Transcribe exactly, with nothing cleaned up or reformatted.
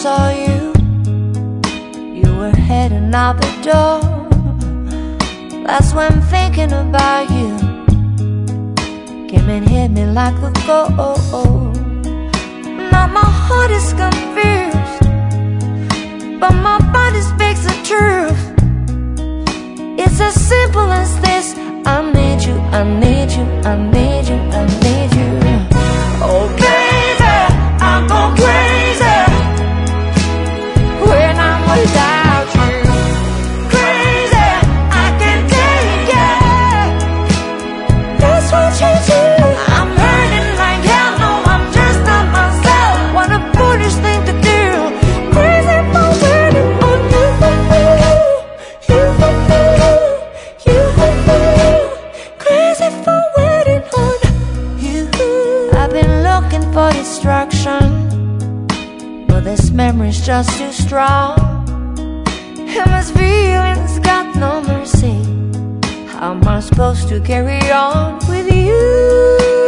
saw you, you were heading out the door. That's when thinking about you came and hit me like the cold. Now my heart is confused, but my body speaks the truth. It's as simple as this: I need you, I need you, I need you, I need you. Oh crazy, I'm going crazy when I'm without you. Crazy, I can't take it. That's what you do. I'm hurting like hell, no, I'm just not myself. What a foolish thing to do. Crazy for waiting on you, you, you, you. Crazy for waiting on you. I've been looking for distraction, but this memory's just too strong. And this feeling's got no mercy. How am I supposed to carry on with you?